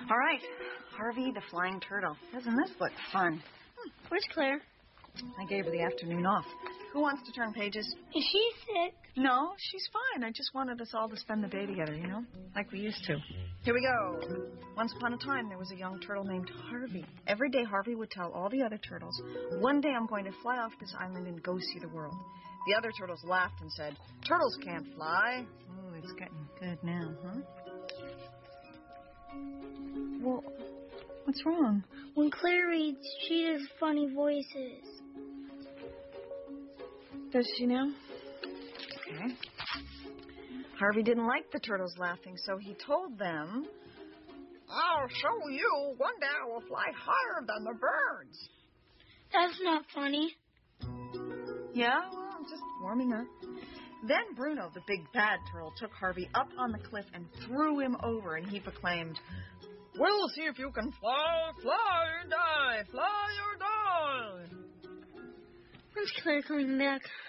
All right, Harvey the Flying Turtle. Doesn't this look fun? Where's Claire? I gave her the afternoon off. Who wants to turn pages? Is she sick? No, she's fine. I just wanted us all to spend the day together, like we used to. Here we go. Once upon a time, there was a young turtle named Harvey. Every day, Harvey would tell all the other turtles, one day I'm going to fly off this island and go see the world. The other turtles laughed and said, turtles can't fly. Oh, it's getting good now, huh? Well, what's wrong? When Claire reads, she does funny voices. Does she now? Okay. Harvey didn't like the turtles laughing, so he told them, I'll show you. One day I will fly higher than the birds. That's not funny. Yeah, well, I'm just warming up. Then Bruno, the big bad turtle, took Harvey up on the cliff and threw him over, and he proclaimed, we'll see if you can fly, fly or die, fly or die. When's Claire coming back?